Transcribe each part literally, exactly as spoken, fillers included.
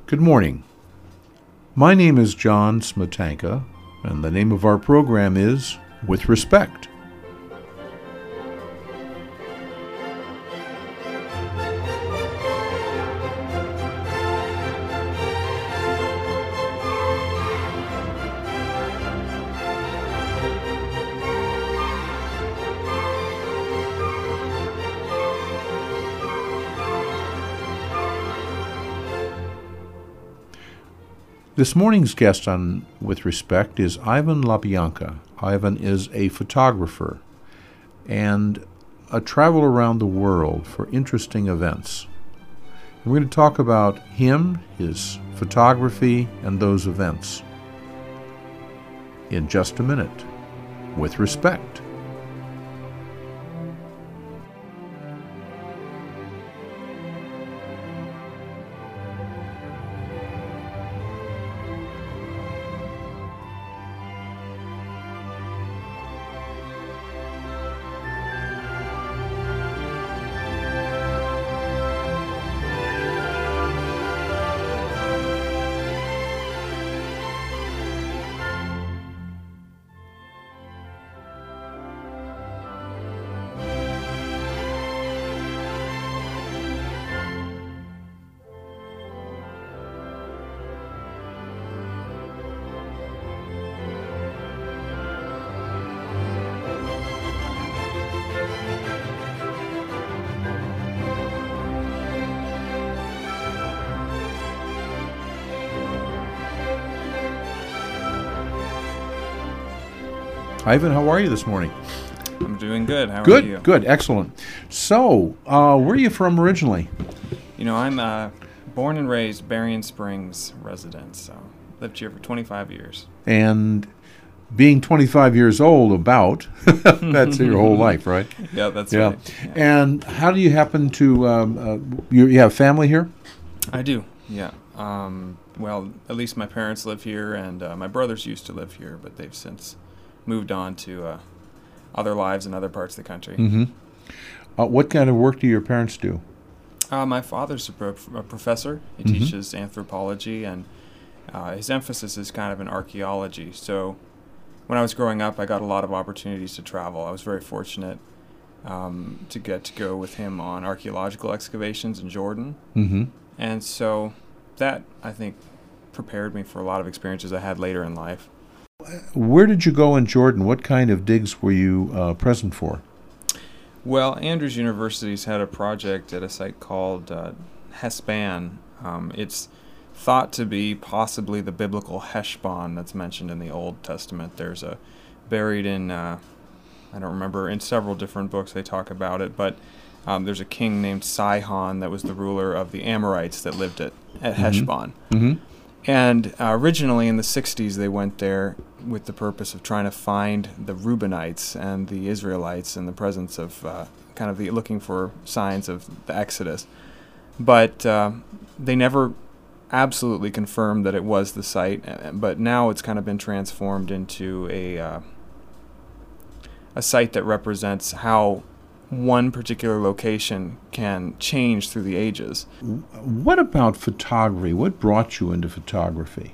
Good morning. My name is John Smetanka, and the name of our program is With Respect. This morning's guest on With Respect is Ivan LaBianca. Ivan is a photographer and a travel around the world for interesting events. And we're going to talk about him, his photography, and those events in just a minute. With Respect. Ivan, how are you this morning? I'm doing good. How good, are you? Good, good, excellent. So, uh, where are you from originally? You know, I'm uh, born and raised Berrien Springs resident, so lived here for twenty-five years. And being twenty-five years old, about, that's your whole life, right? Yeah, that's yeah. right. Yeah. And how do you happen to, um, uh, you, you have family here? I do, yeah. Um, well, at least my parents live here, and uh, my brothers used to live here, but they've since moved on to uh, other lives in other parts of the country. Mm-hmm. Uh, what kind of work do your parents do? Uh, my father's a, pro- a professor. He Mm-hmm. teaches anthropology, and uh, his emphasis is kind of in archaeology. So when I was growing up, I got a lot of opportunities to travel. I was very fortunate um, to get to go with him on archaeological excavations in Jordan. Mm-hmm. And so that, I think, prepared me for a lot of experiences I had later in life. Where did you go in Jordan? What kind of digs were you uh, present for? Well, Andrews University's had a project at a site called uh, Heshbon. Um, it's thought to be possibly the biblical Heshbon that's mentioned in the Old Testament. There's a buried in, uh, I don't remember, in several different books they talk about it, but um, there's a king named Sihon that was the ruler of the Amorites that lived at, at Mm-hmm. Heshbon. Mm-hmm. And uh, originally in the sixties, they went there with the purpose of trying to find the Reubenites and the Israelites in the presence of uh, kind of the looking for signs of the Exodus. But uh, they never absolutely confirmed that it was the site. But now it's kind of been transformed into a uh, a site that represents how one particular location can change through the ages. What about photography? What brought you into photography?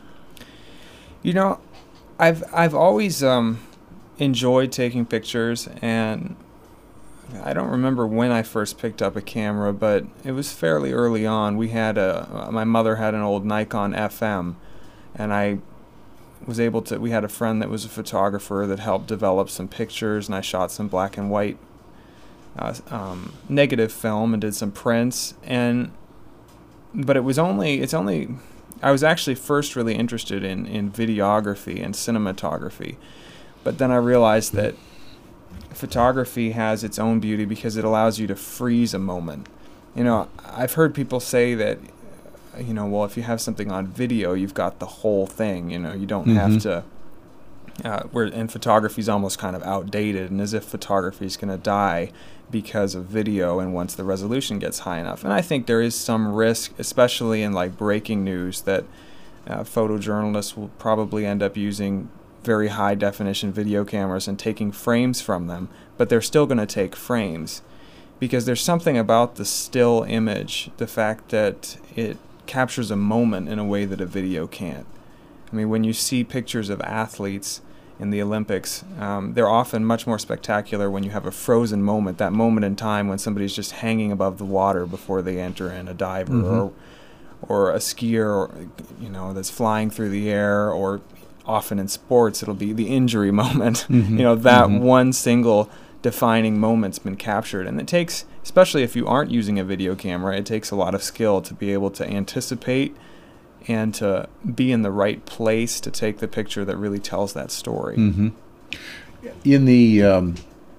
You know, I've I've always um, enjoyed taking pictures, and I don't remember when I first picked up a camera, but it was fairly early on. We had a my mother had an old Nikon F M, and I was able to. We had a friend that was a photographer that helped develop some pictures, and I shot some black and white uh, um, negative film and did some prints. And but it was only it's only. I was actually first really interested in, in videography and cinematography, but then I realized that photography has its own beauty because it allows you to freeze a moment. You know, I've heard people say that, you know, well, if you have something on video, you've got the whole thing, you know, you don't Mm-hmm. have to, uh, where, and photography is almost kind of outdated, and as if photography is going to die because of video and once the resolution gets high enough. And I think there is some risk, especially in like breaking news, that uh, photojournalists will probably end up using very high definition video cameras and taking frames from them, but they're still going to take frames because there's something about the still image, the fact that it captures a moment in a way that a video can't. I mean, when you see pictures of athletes in the Olympics, um, they're often much more spectacular when you have a frozen moment, that moment in time when somebody's just hanging above the water before they enter in, a diver mm-hmm. or or a skier, or, you know, that's flying through the air, or often in sports it'll be the injury moment. Mm-hmm. You know, that mm-hmm. one single defining moment's been captured, and it takes, especially if you aren't using a video camera, it takes a lot of skill to be able to anticipate and to be in the right place to take the picture that really tells that story. Mm-hmm. In the um,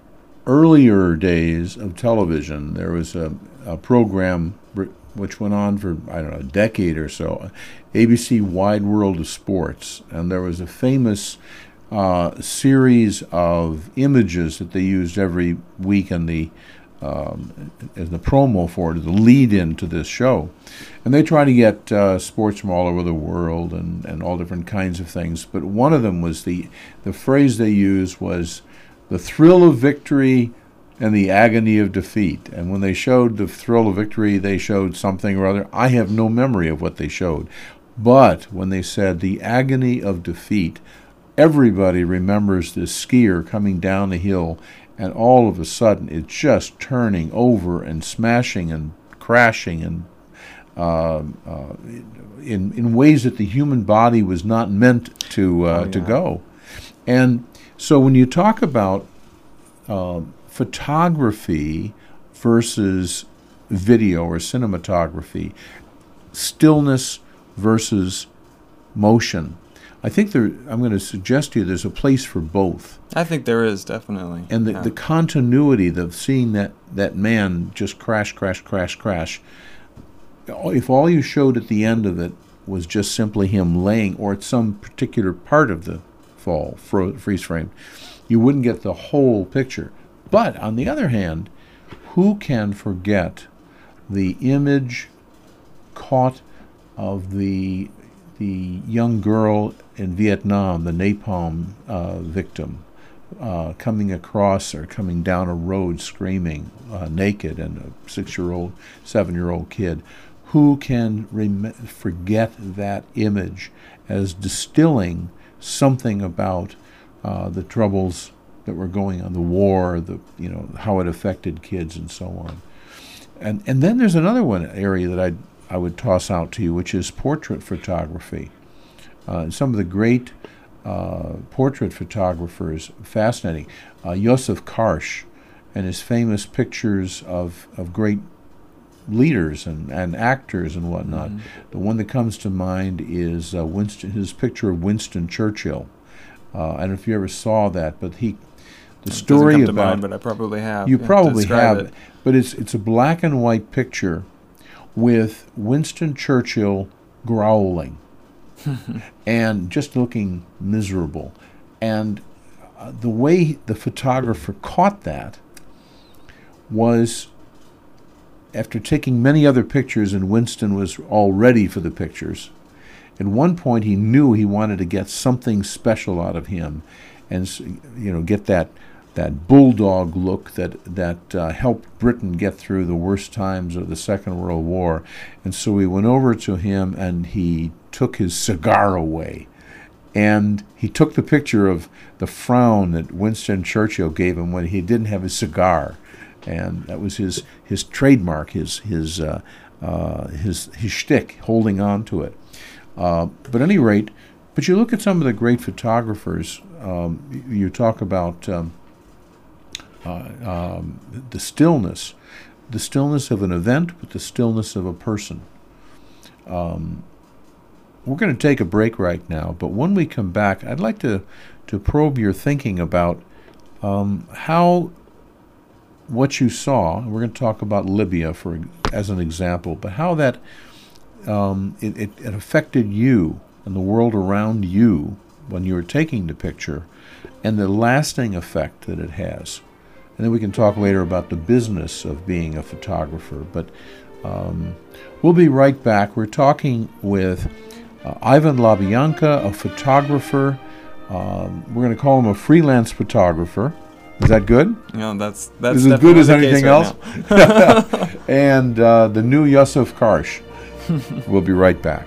earlier days of television, there was a, a program which went on for, I don't know, a decade or so, A B C Wide World of Sports, and there was a famous uh, series of images that they used every week in the um, as the promo for it, the lead-in to this show. And they try to get uh, sports from all over the world and, and all different kinds of things. But one of them was the, the phrase they used was the thrill of victory and the agony of defeat. And when they showed the thrill of victory, they showed something or other. I have no memory of what they showed. But when they said the agony of defeat, everybody remembers this skier coming down the hill, and all of a sudden it's just turning over and smashing and crashing and uh, uh, in in ways that the human body was not meant to uh, oh, yeah. to go. And so when you talk about uh, photography versus video or cinematography, stillness versus motion, I think there. I'm going to suggest to you there's a place for both. I think there is, definitely. And the, yeah. the continuity of seeing that, that man just crash, crash, crash, crash. If all you showed at the end of it was just simply him laying, or at some particular part of the fall, fro- freeze frame, you wouldn't get the whole picture. But on the other hand, who can forget the image caught of the the young girl in Vietnam, the napalm uh, victim, uh, coming across or coming down a road screaming, uh, naked, and a six-year-old, seven-year-old kid? Who can rem- forget that image as distilling something about uh, the troubles that were going on, the war, the you know how it affected kids, and so on. And and then there's another one area that I I would toss out to you, which is portrait photography. Uh, some of the great uh, portrait photographers, fascinating. Uh, Joseph Karsh and his famous pictures of, of great leaders and, and actors and whatnot. Mm-hmm. The one that comes to mind is uh, Winston, his picture of Winston Churchill. Uh, I don't know if you ever saw that, but he, the it story doesn't come about to mind, but I probably have. You yeah, probably have, it. but it's it's a black and white picture with Winston Churchill growling and just looking miserable. And uh, the way the photographer caught that was, after taking many other pictures, and Winston was all ready for the pictures, at one point he knew he wanted to get something special out of him and, you know, get that that bulldog look that that uh, helped Britain get through the worst times of the Second World War. And so we went over to him and he took his cigar away. And he took the picture of the frown that Winston Churchill gave him when he didn't have his cigar. And that was his, his trademark, his his uh, uh, his his shtick, holding on to it. Uh, but at any rate, but you look at some of the great photographers. Um, you talk about um, Uh, um, the stillness, the stillness of an event with the stillness of a person. Um, we're going to take a break right now, but when we come back, I'd like to, to probe your thinking about um, how what you saw, we're going to talk about Libya for as an example, but how that um, it, it, it affected you and the world around you when you were taking the picture, and the lasting effect that it has. And then we can talk later about the business of being a photographer. But um, we'll be right back. We're talking with uh, Ivan LaBianca, a photographer. Um, we're going to call him a freelance photographer. Is that good? No, that's that's is as good as anything right else. And uh, the new Joseph Karsh. We'll be right back.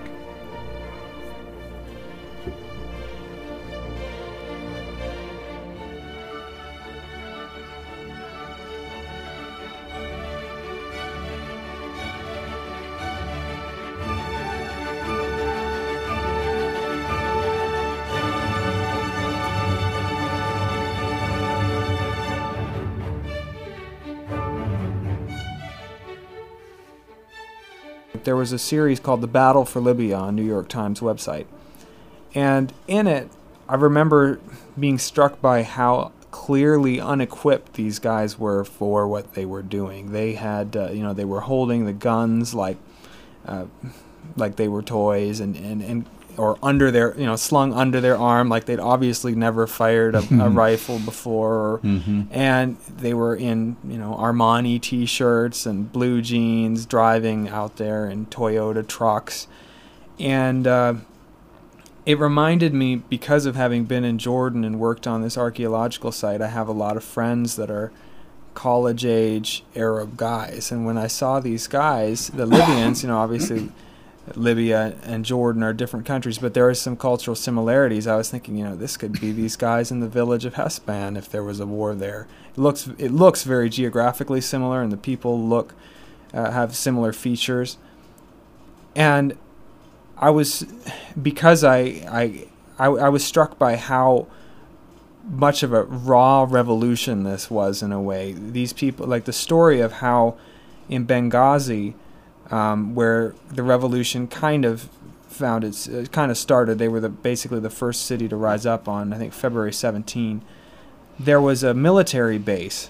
There was a series called The Battle for Libya on New York Times website. And in it, I remember being struck by how clearly unequipped these guys were for what they were doing. They had, uh, you know, they were holding the guns like uh, like they were toys, and, and, and or under their, you know, slung under their arm, like they'd obviously never fired a, a rifle before. Or, mm-hmm. And they were in, you know, Armani T-shirts and blue jeans, driving out there in Toyota trucks. And uh, it reminded me, because of having been in Jordan and worked on this archaeological site, I have a lot of friends that are college-age Arab guys. And when I saw these guys, the Libyans, you know, obviously Libya and Jordan are different countries, but there are some cultural similarities. I was thinking, you know, this could be these guys in the village of Hespan if there was a war there. It looks it looks very geographically similar, and the people look uh, have similar features. And I was because I, I I I was struck by how much of a raw revolution this was in a way. These people, like the story of how in Benghazi, Um, where the revolution kind of found its, uh, kind of started. They were the, basically the first city to rise up on, I think, February seventeenth. There was a military base,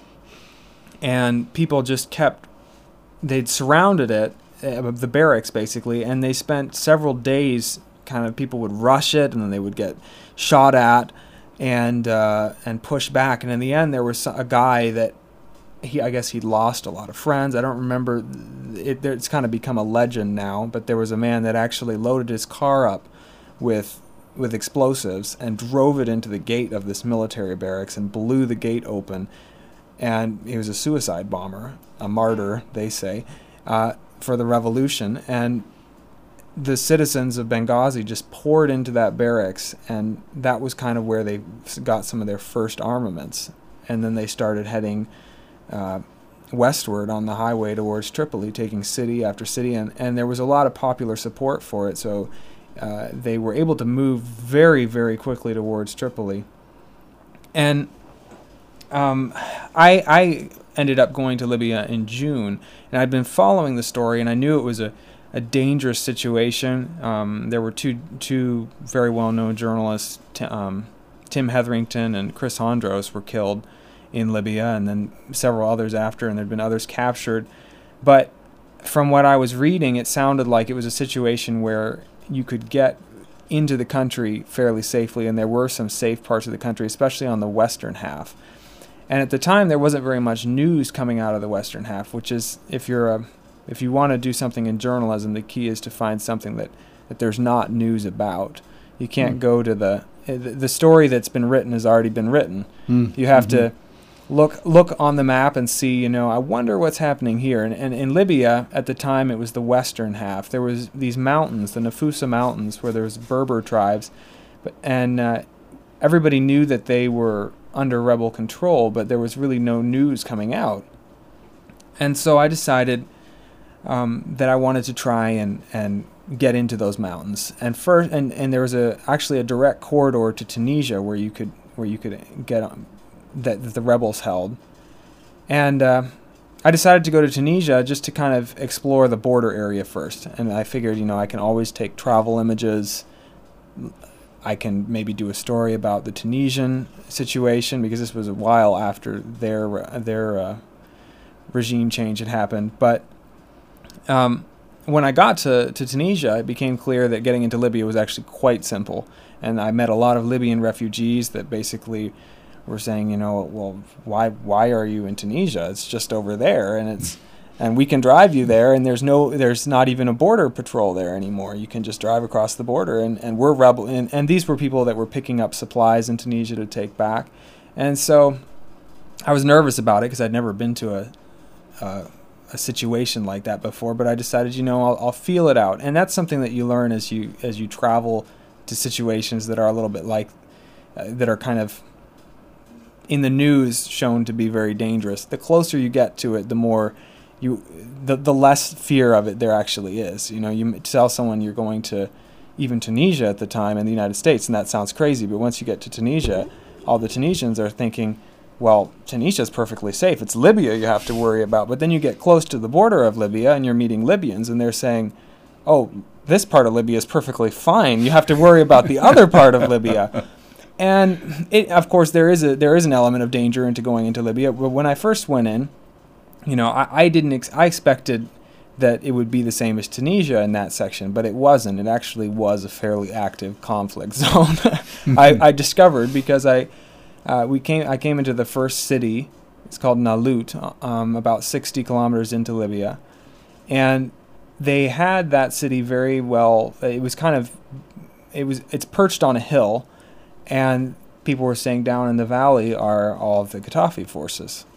and people just kept, they'd surrounded it, uh, the barracks basically, and they spent several days, kind of, people would rush it, and then they would get shot at and uh, and push back. And in the end, there was a guy that, He, I guess he'd lost a lot of friends. I don't remember. It, it's kind of become a legend now, but there was a man that actually loaded his car up with with explosives and drove it into the gate of this military barracks and blew the gate open. And he was a suicide bomber, a martyr, they say, uh, for the revolution. And the citizens of Benghazi just poured into that barracks, and that was kind of where they got some of their first armaments. And then they started heading Uh, westward on the highway towards Tripoli, taking city after city, and, and there was a lot of popular support for it, so uh, they were able to move very, very quickly towards Tripoli. And um, I, I ended up going to Libya in June, and I'd been following the story, and I knew it was a, a dangerous situation. Um, there were two two very well-known journalists, t- um, Tim Hetherington and Chris Hondros, were killed in Libya, and then several others after, and there'd been others captured. But from what I was reading, it sounded like it was a situation where you could get into the country fairly safely, and there were some safe parts of the country, especially on the western half. And at the time, there wasn't very much news coming out of the western half, which is, if you're a, if you want to do something in journalism, the key is to find something that, that there's not news about. You can't mm. go to the, the story that's been written has already been written. Mm. You have mm-hmm. to Look look on the map and see, you know, I wonder what's happening here. And, and in Libya, at the time, it was the western half. There was these mountains, the Nafusa Mountains, where there was Berber tribes. But, and uh, everybody knew that they were under rebel control, but there was really no news coming out. And so I decided um, that I wanted to try and, and get into those mountains. And first, and, and there was a actually a direct corridor to Tunisia where you could where you could get on. That, that the rebels held. And uh, I decided to go to Tunisia just to kind of explore the border area first. And I figured, you know, I can always take travel images. I can maybe do a story about the Tunisian situation, because this was a while after their their uh, regime change had happened. But um, when I got to, to Tunisia, it became clear that getting into Libya was actually quite simple. And I met a lot of Libyan refugees that basically were saying, you know, well, why why are you in Tunisia? It's just over there, and it's and we can drive you there, and there's no there's not even a border patrol there anymore. You can just drive across the border, and, and we're rebel and, and these were people that were picking up supplies in Tunisia to take back. And so I was nervous about it because I'd never been to a, a a situation like that before, but I decided, you know, I'll, I'll feel it out. And that's something that you learn as you as you travel to situations that are a little bit like, uh, that are kind of in the news shown to be very dangerous. The closer you get to it, the more you, the, the less fear of it there actually is. You know, you tell someone you're going to even Tunisia at the time in the United States, and that sounds crazy, but once you get to Tunisia, all the Tunisians are thinking, well, Tunisia is perfectly safe. It's Libya you have to worry about. But then you get close to the border of Libya and you're meeting Libyans, and they're saying, oh, this part of Libya is perfectly fine. You have to worry about the other part of Libya. And, it, of course, there is a there is an element of danger into going into Libya. But when I first went in, you know, I, I didn't ex- I expected that it would be the same as Tunisia in that section, but it wasn't. It actually was a fairly active conflict zone. I, I discovered because I uh, we came I came into the first city. It's called Nalut, um, about sixty kilometers into Libya, and they had that city very well. It was kind of it was it's perched on a hill, and people were saying down in the valley are all of the Gaddafi forces.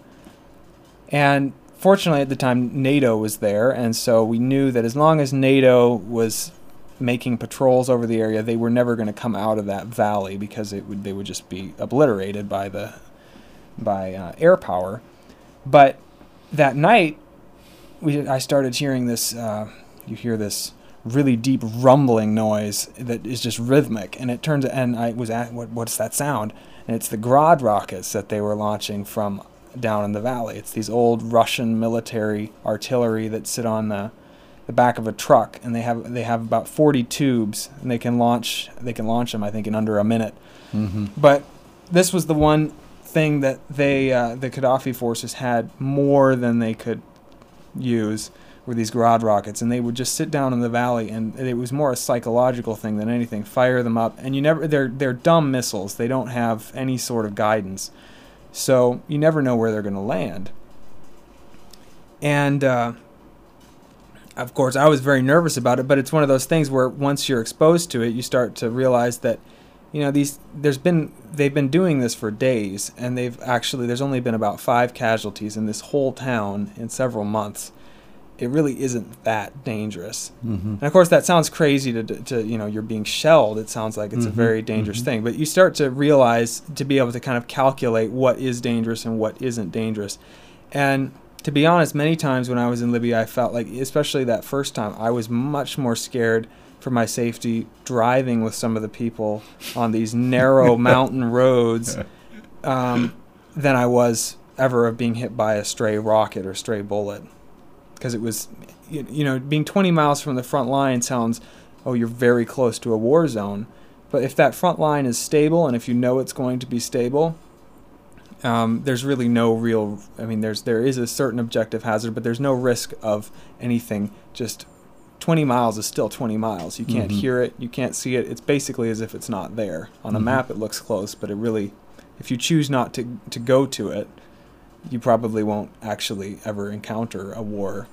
And fortunately, at the time, NATO was there, and so we knew that as long as NATO was making patrols over the area, they were never going to come out of that valley because it would they would just be obliterated by the by uh, air power. But that night, we I started hearing this. Uh, you hear this really deep rumbling noise that is just rhythmic, and it turns and I was at what what's that sound? And it's the Grad rockets that they were launching from down in the valley. It's these old Russian military artillery that sit on the the back of a truck, and they have they have about forty tubes, and they can launch they can launch them I think in under a minute. Mm-hmm. But this was the one thing that they uh, the Gaddafi forces had more than they could use were these Grad rockets, and they would just sit down in the valley, and it was more a psychological thing than anything. Fire them up, and you never they're they're dumb missiles. They don't have any sort of guidance. So you never know where they're going to land. And, uh, of course, I was very nervous about it, but it's one of those things where once you're exposed to it, you start to realize that, you know, these there's been they've been doing this for days, and they've actually, there's only been about five casualties in this whole town in several months. It really isn't that dangerous. Mm-hmm. And of course, that sounds crazy to, to, you know, you're being shelled. It sounds like it's mm-hmm. a very dangerous mm-hmm. thing. But you start to realize, to be able to kind of calculate what is dangerous and what isn't dangerous. And to be honest, many times when I was in Libya, I felt like, especially that first time, I was much more scared for my safety driving with some of the people on these narrow mountain roads um, than I was ever of being hit by a stray rocket or stray bullet. Because it was, you know, being twenty miles from the front line sounds, oh, you're very close to a war zone. But if that front line is stable, and if you know it's going to be stable, um, there's really no real, I mean, there's there is a certain objective hazard, but there's no risk of anything. Just twenty miles is still twenty miles. You can't mm-hmm. hear it. You can't see it. It's basically as if it's not there. On a mm-hmm. map, it looks close, but it really, if you choose not to to go to it, you probably won't actually ever encounter a war.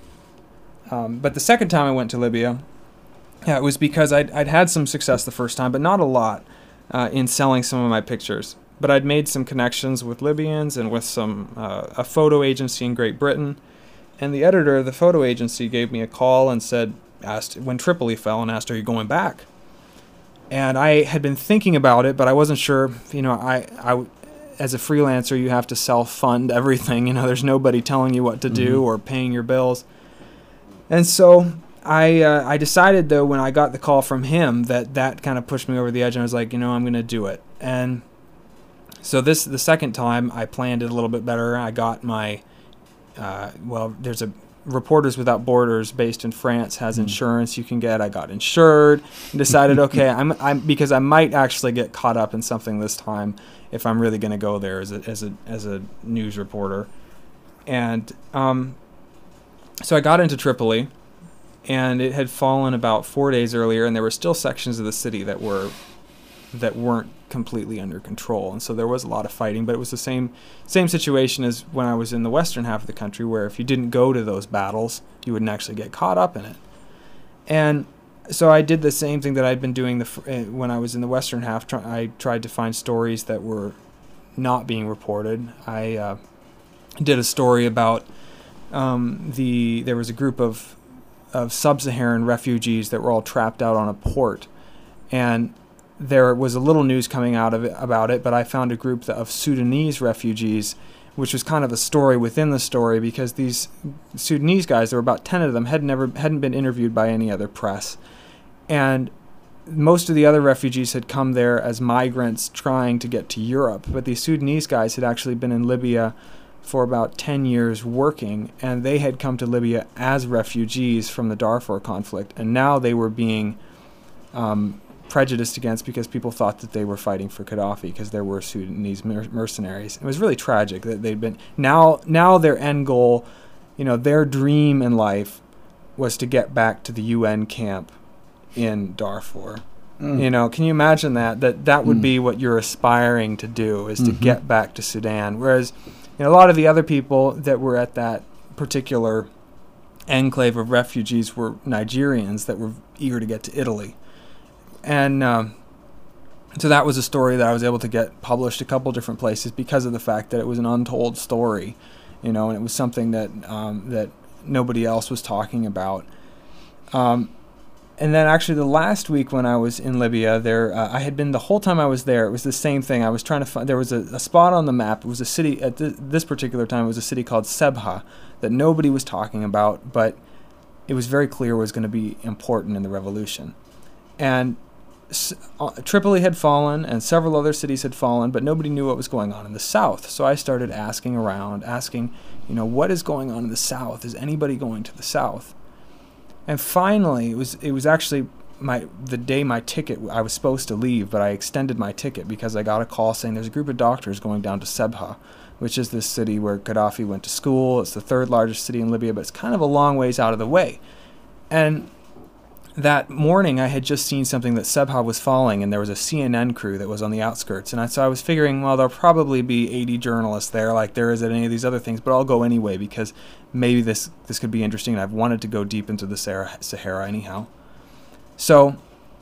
Um, but the second time I went to Libya, yeah, it was because I'd, I'd had some success the first time, but not a lot uh, in selling some of my pictures. But I'd made some connections with Libyans and with some uh, a photo agency in Great Britain. And the editor of the photo agency gave me a call and said, asked when Tripoli fell, and asked, "Are you going back?" And I had been thinking about it, but I wasn't sure. You know, I I. As a freelancer, you have to self-fund everything. You know, there's nobody telling you what to do mm-hmm. or paying your bills. And so I uh, I decided, though, when I got the call from him, that that kind of pushed me over the edge. And I was like, you know, I'm going to do it. And so this, the second time, I planned it a little bit better. I got my, uh, well, there's a Reporters Without Borders based in France has mm-hmm. insurance you can get. I got insured and decided, okay, I'm I'm because I might actually get caught up in something this time if I'm really going to go there as a as a as a news reporter. And um, so I got into Tripoli, and it had fallen about four days earlier, and there were still sections of the city that were that weren't completely under control, and so there was a lot of fighting. But it was the same same situation as when I was in the western half of the country, where if you didn't go to those battles, you wouldn't actually get caught up in it. And so I did the same thing that I'd been doing the when I was in the western half. Try, I tried to find stories that were not being reported. I uh, did a story about um, the there was a group of of sub-Saharan refugees that were all trapped out on a port, and there was a little news coming out of it about it. But I found a group of Sudanese refugees, which was kind of a story within the story, because these Sudanese guys, there were about ten of them, had never hadn't been interviewed by any other press, and most of the other refugees had come there as migrants trying to get to Europe, but these Sudanese guys had actually been in Libya for about ten years working, and they had come to Libya as refugees from the Darfur conflict, and now they were being um, prejudiced against because people thought that they were fighting for Gaddafi because there were Sudanese mer- mercenaries. It was really tragic that they'd been now now their end goal, you know, their dream in life was to get back to the U N camp in Darfur. Mm. You know, can you imagine that that that would mm. be what you're aspiring to do, is to mm-hmm. get back to Sudan? Whereas, you know, a lot of the other people that were at that particular enclave of refugees were Nigerians that were eager to get to Italy. And um, so that was a story that I was able to get published a couple different places because of the fact that it was an untold story, you know, and it was something that um, that nobody else was talking about. Um, and then actually the last week when I was in Libya, there uh, I had been the whole time I was there. It was the same thing. I was trying to find. There was a, a spot on the map. It was a city at th- this particular time. It was a city called Sebha that nobody was talking about, but it was very clear was going to be important in the revolution. And Tripoli had fallen and several other cities had fallen, but nobody knew what was going on in the south. So I started asking around, asking, you know, what is going on in the south? Is anybody going to the south? And finally, it was it was actually my the day my ticket, I was supposed to leave, but I extended my ticket because I got a call saying there's a group of doctors going down to Sebha, which is this city where Gaddafi went to school. It's the third largest city in Libya, but it's kind of a long ways out of the way. And that morning, I had just seen something that Sebha was falling, and there was a C N N crew that was on the outskirts. And I, so I was figuring, well, there'll probably be eighty journalists there, like there is at any of these other things, but I'll go anyway because maybe this this could be interesting. And I've wanted to go deep into the Sahara, Sahara anyhow. So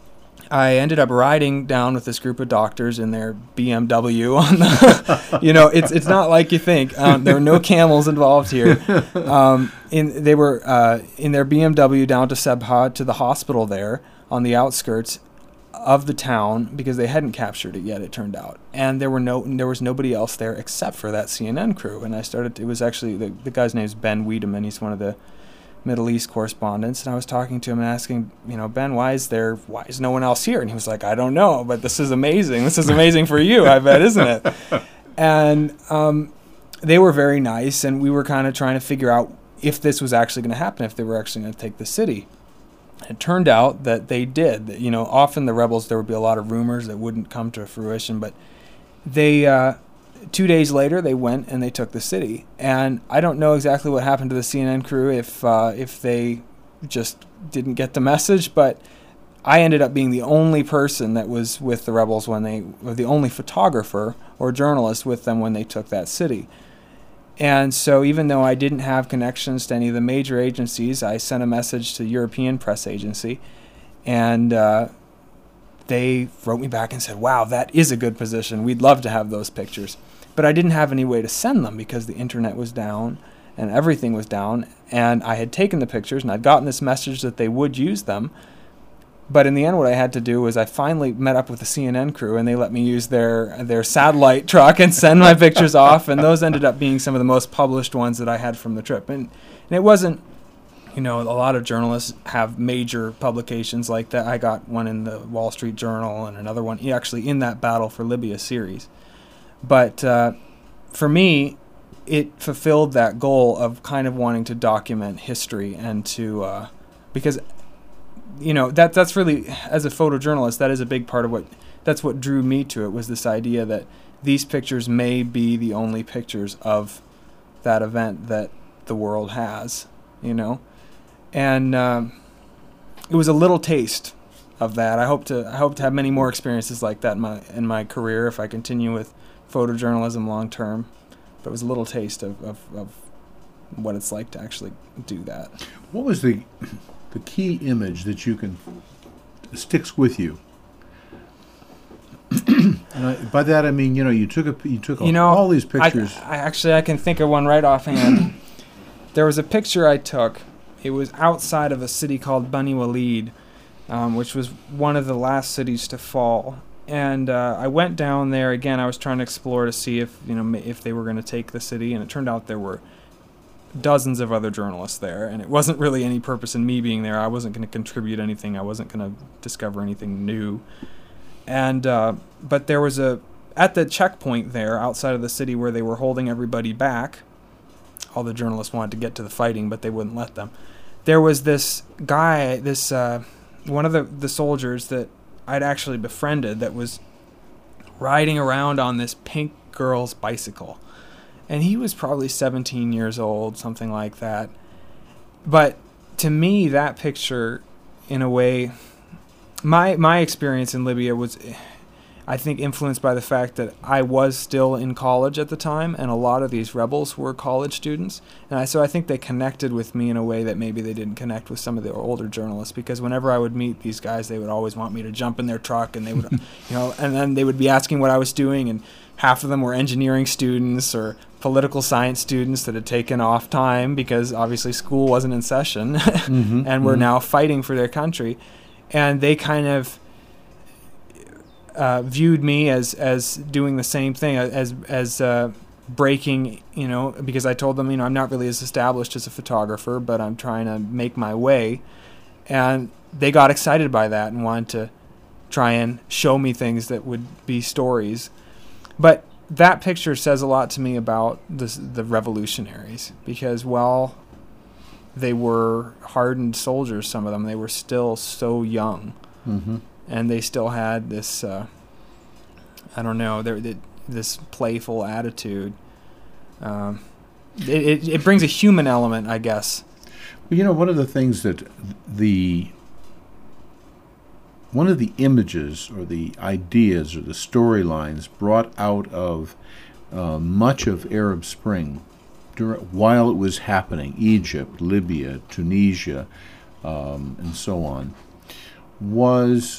I ended up riding down with this group of doctors in their B M W. On the, you know, it's it's not like you think. Um, there were no camels involved here. Um, in they were uh, in their B M W down to Sebha, to the hospital there on the outskirts of the town, because they hadn't captured it yet, it turned out. And there were no there was nobody else there except for that C N N crew. And I started. It was actually the the guy's name is Ben Wiedemann. He's one of the Middle East correspondents, and I was talking to him and asking, you know, Ben, why is there, why is no one else here? And he was like, I don't know, but this is amazing. This is amazing for you, I bet, isn't it? And um, they were very nice, and we were kind of trying to figure out if this was actually going to happen, if they were actually going to take the city. It turned out that they did. You know, often the rebels, there would be a lot of rumors that wouldn't come to fruition, but they... Uh, Two days later, they went and they took the city. And I don't know exactly what happened to the C N N crew, if uh, if they just didn't get the message, but I ended up being the only person that was with the rebels when they, or the only photographer or journalist with them when they took that city. And so even though I didn't have connections to any of the major agencies, I sent a message to the European Press Agency, and uh, they wrote me back and said, wow, that is a good position. We'd love to have those pictures. But I didn't have any way to send them because the internet was down and everything was down. And I had taken the pictures and I'd gotten this message that they would use them. But in the end, what I had to do was I finally met up with the C N N crew, and they let me use their their satellite truck and send my pictures off. And those ended up being some of the most published ones that I had from the trip. And, and it wasn't, you know, a lot of journalists have major publications like that. I got one in the Wall Street Journal and another one actually in that Battle for Libya series. But uh, for me, it fulfilled that goal of kind of wanting to document history and to, uh, because, you know, that that's really, as a photojournalist, that is a big part of what, that's what drew me to it, was this idea that these pictures may be the only pictures of that event that the world has, you know. And um, it was a little taste of that. I hope to I hope to have many more experiences like that in my in my career if I continue with photojournalism long term. But it was a little taste of, of, of what it's like to actually do that. What was the the key image that you can sticks with you? And I, by that I mean, you know, you took a you took a, you know, all these pictures. I, I actually I can think of one right offhand. there was a picture I took. It was outside of a city called Bani Walid, um, which was one of the last cities to fall. And uh, I went down there again. I was trying to explore to see if you know if they were going to take the city, and it turned out there were dozens of other journalists there, and it wasn't really any purpose in me being there. I wasn't going to contribute anything. I wasn't going to discover anything new. And uh, but there was a at the checkpoint there outside of the city where they were holding everybody back. All the journalists wanted to get to the fighting, but they wouldn't let them. There was this guy, this uh, one of the the soldiers that I'd actually befriended that was riding around on this pink girl's bicycle. And he was probably seventeen years old, something like that. But to me, that picture, in a way, my my experience in Libya was, I think, influenced by the fact that I was still in college at the time, and a lot of these rebels were college students. And I, so I think they connected with me in a way that maybe they didn't connect with some of the older journalists, because whenever I would meet these guys, they would always want me to jump in their truck, and they would, you know, and then they would be asking what I was doing, and half of them were engineering students or political science students that had taken off time because obviously school wasn't in session, mm-hmm, and were mm-hmm. now fighting for their country. And they kind of uh, viewed me as, as doing the same thing, as as uh, breaking, you know, because I told them, you know, I'm not really as established as a photographer, but I'm trying to make my way. And they got excited by that and wanted to try and show me things that would be stories. But that picture says a lot to me about this, the revolutionaries, because while they were hardened soldiers, some of them, they were still so young. Mm-hmm. And they still had this, uh, I don't know, they, this playful attitude. Um, it, it, it brings a human element, I guess. Well, you know, one of the things that the, one of the images or the ideas or the storylines brought out of uh, much of Arab Spring during, while it was happening, Egypt, Libya, Tunisia, um, and so on, was,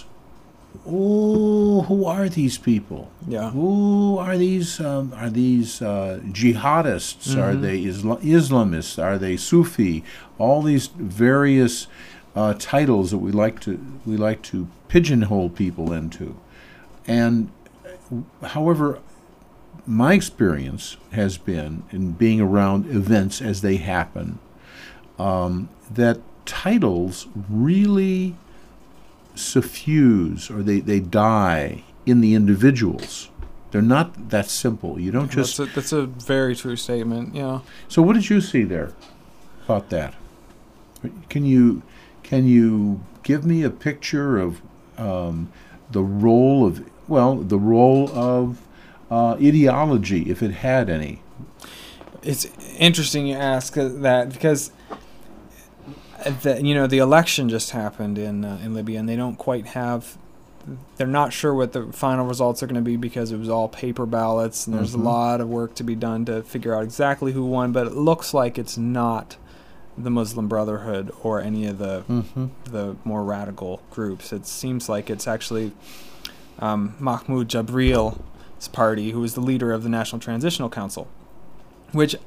oh, who are these people? Yeah. Who are these? Um, are these uh, jihadists? Mm-hmm. Are they Isla- Islamists? Are they Sufi? All these various uh, titles that we like to we like to pigeonhole people into. And, however, my experience has been in being around events as they happen, um, that titles really suffuse, or they, they die in the individuals. They're not that simple. You don't just... That's a, that's a very true statement, yeah. So what did you see there about that? Can you can you give me a picture of um, the role of, well, the role of uh, ideology, if it had any? It's interesting you ask that, because the, you know, the election just happened in uh, in Libya, and they don't quite have, they're not sure what the final results are going to be, because it was all paper ballots, and there's mm-hmm. a lot of work to be done to figure out exactly who won, but it looks like it's not the Muslim Brotherhood or any of the mm-hmm. the more radical groups. It seems like it's actually um, Mahmoud Jabril's party, who is the leader of the National Transitional Council, which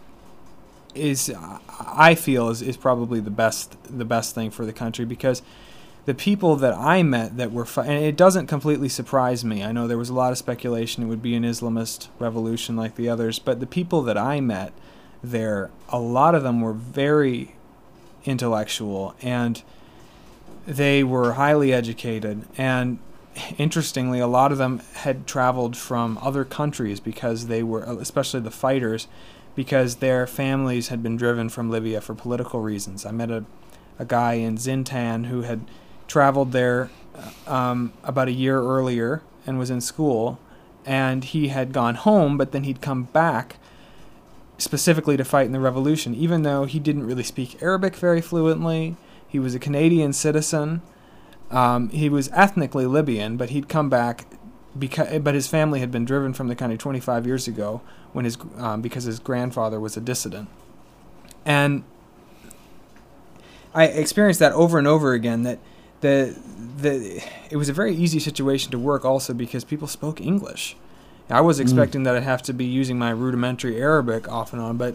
is, I feel, is, is probably the best the best thing for the country, because the people that I met that were, fi- and it doesn't completely surprise me. I know there was a lot of speculation it would be an Islamist revolution like the others, but the people that I met there, a lot of them were very intellectual, and they were highly educated, and interestingly, a lot of them had traveled from other countries, because they were, especially the fighters, because their families had been driven from Libya for political reasons. I met a, a guy in Zintan who had traveled there um, about a year earlier and was in school, and he had gone home, but then he'd come back specifically to fight in the revolution, even though he didn't really speak Arabic very fluently. He was a Canadian citizen. Um, he was ethnically Libyan, but he'd come back because, but his family had been driven from the country twenty-five years ago when his um, because his grandfather was a dissident. And I experienced that over and over again, that the the it was a very easy situation to work, also because people spoke English. I was expecting mm. that I'd have to be using my rudimentary Arabic off and on, but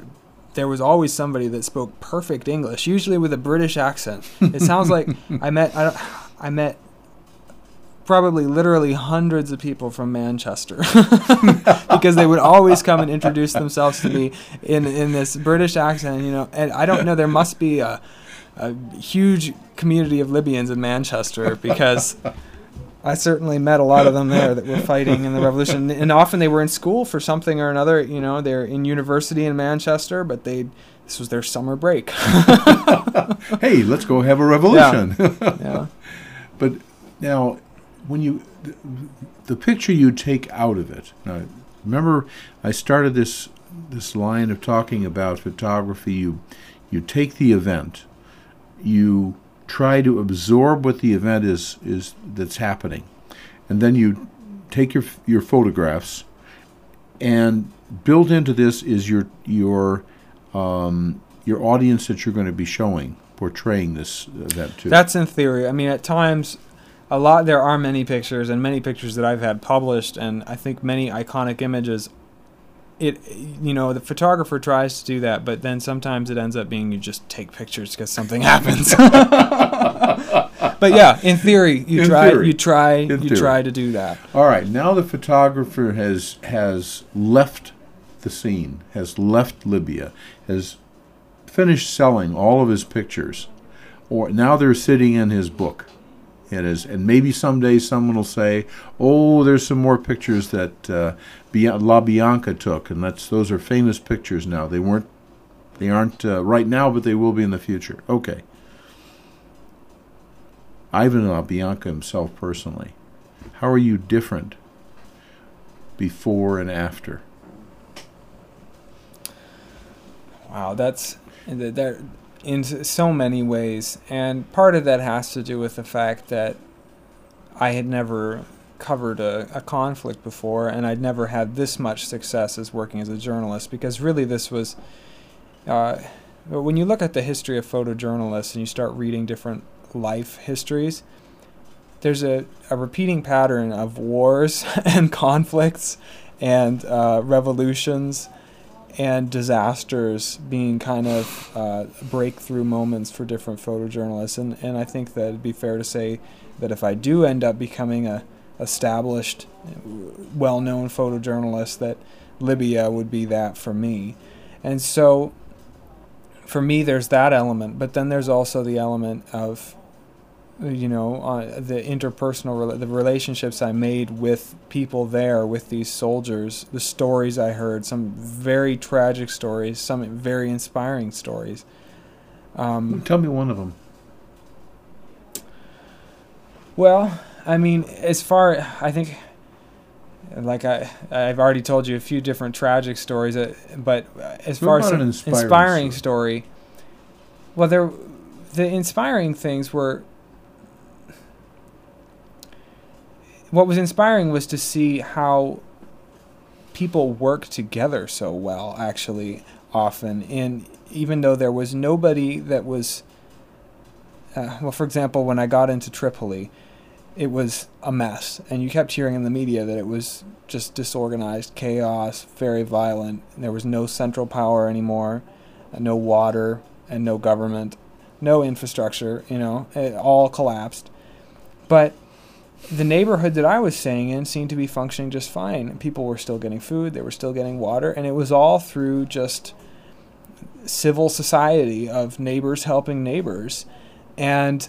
there was always somebody that spoke perfect English, usually with a British accent. It sounds like I met I, I met probably literally hundreds of people from Manchester because they would always come and introduce themselves to me in in this British accent, you know. And I don't know, there must be a, a huge community of Libyans in Manchester, because I certainly met a lot of them there that were fighting in the revolution, and often they were in school for something or another. You know, they're in university in Manchester, but they this was their summer break. Hey, let's go have a revolution. Yeah. Yeah. But now, when you the, the picture you take out of it. Now, remember, I started this this line of talking about photography. You you take the event, you try to absorb what the event is is that's happening, and then you take your your photographs, and built into this is your your um, your audience that you're going to be showing, portraying this event to. That's in theory. I mean, at times, a lot there are many pictures and many pictures that I've had published, and I think many iconic images. It, you know, the photographer tries to do that, but then sometimes it ends up being you just take pictures because something happens. But yeah, in theory, you in try, theory. you try, In you theory. try to do that. All right, now the photographer has has left the scene, has left Libya, has finished selling all of his pictures, or now they're sitting in his book. It is, and maybe someday someone will say, "Oh, there's some more pictures that uh, La Bianca took, and that's those are famous pictures now. They weren't, they aren't uh, right now, but they will be in the future." Okay. Ivan La Bianca himself, personally, how are you different before and after? Wow, that's there in so many ways, and part of that has to do with the fact that I had never covered a, a conflict before, and I'd never had this much success as working as a journalist, because really this was uh, when you look at the history of photojournalists and you start reading different life histories, there's a, a repeating pattern of wars and conflicts and uh, revolutions and disasters being kind of uh, breakthrough moments for different photojournalists. And, and I think that it'd be fair to say that if I do end up becoming a established, well-known photojournalist, that Libya would be that for me. And so for me, there's that element, but then there's also the element of, you know, uh, the interpersonal, rela- the relationships I made with people there, with these soldiers, the stories I heard, some very tragic stories, some very inspiring stories. Um, Tell me one of them. Well, I mean, as far, I think, like I, I've already told you a few different tragic stories, uh, but as What far about as an an inspiring inspiring story, well, there, the inspiring things were, what was inspiring was to see how people work together so well, actually, often. And even though there was nobody that was, uh, well, for example, when I got into Tripoli, it was a mess. And you kept hearing in the media that it was just disorganized, chaos, very violent. There was no central power anymore, uh, no water, and no government, no infrastructure, you know, it all collapsed. But the neighborhood that I was staying in seemed to be functioning just fine. People were still getting food, they were still getting water, and it was all through just civil society of neighbors helping neighbors. And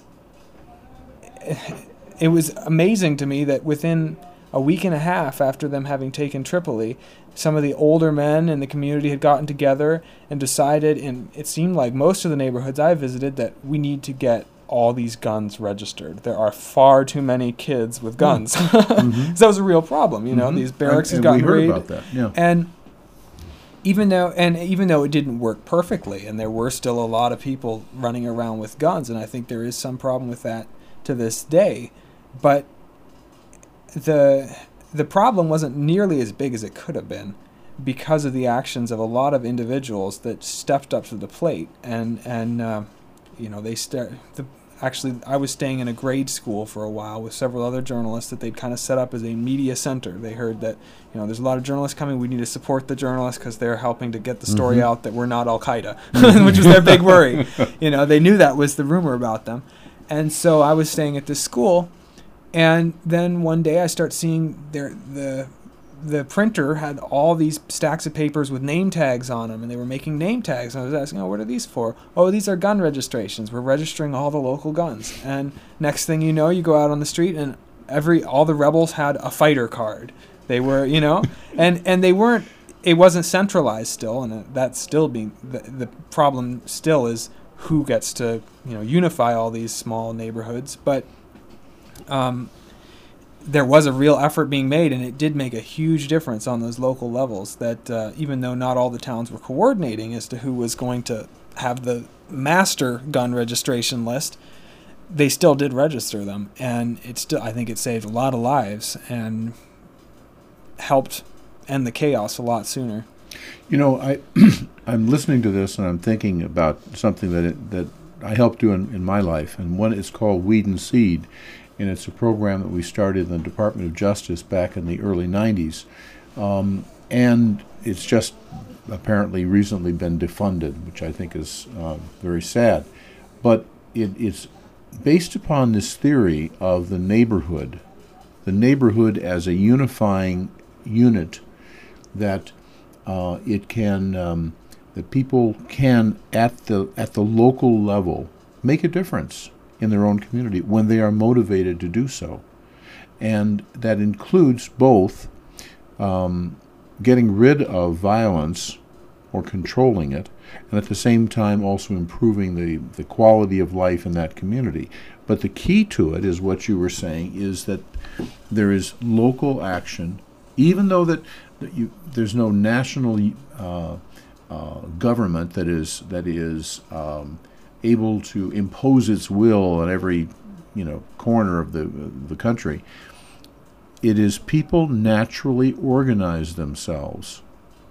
it was amazing to me that within a week and a half after them having taken Tripoli, some of the older men in the community had gotten together and decided, and it seemed like most of the neighborhoods I visited, that we need to get all these guns registered. There are far too many kids with guns. Mm-hmm. So that was a real problem, you know. Mm-hmm. These barracks and, had and gotten we heard raided. about that. Yeah. And even though and even though it didn't work perfectly, and there were still a lot of people running around with guns, and I think there is some problem with that to this day, but the the problem wasn't nearly as big as it could have been because of the actions of a lot of individuals that stepped up to the plate, and and uh, you know they start the actually, I was staying in a grade school for a while with several other journalists that they'd kind of set up as a media center. They heard that, you know, there's a lot of journalists coming. We need to support the journalists because they're helping to get the story Mm-hmm. out that we're not Al-Qaeda, which was their big worry. You know, they knew that was the rumor about them. And so I was staying at this school, and then one day I start seeing their the the printer had all these stacks of papers with name tags on them, and they were making name tags. And I was asking, oh, what are these for? Oh, these are gun registrations. We're registering all the local guns. And next thing you know, you go out on the street, and every all the rebels had a fighter card. They were, you know, and, and they weren't, it wasn't centralized still, and that's still being, the, the problem still is who gets to, you know, unify all these small neighborhoods. But um, there was a real effort being made, and it did make a huge difference on those local levels, that uh, even though not all the towns were coordinating as to who was going to have the master gun registration list, they still did register them. And it still, I think it saved a lot of lives and helped end the chaos a lot sooner. You know, I, I'm listening to this and I'm thinking about something that it, that I helped do in, in my life, and one is called Weed and Seed. And it's a program that we started in the Department of Justice back in the early nineties. Um, and it's just apparently recently been defunded, which I think is uh, very sad. But it, it's based upon this theory of the neighborhood, the neighborhood as a unifying unit, that uh, it can, um, that people can at the at the local level make a difference in their own community when they are motivated to do so. And that includes both um, getting rid of violence or controlling it, and at the same time also improving the, the quality of life in that community. But the key to it is what you were saying, is that there is local action, even though that, that you, there's no national uh, uh, government that is that is um, able to impose its will on every, you know, corner of the the country. It is people naturally organize themselves.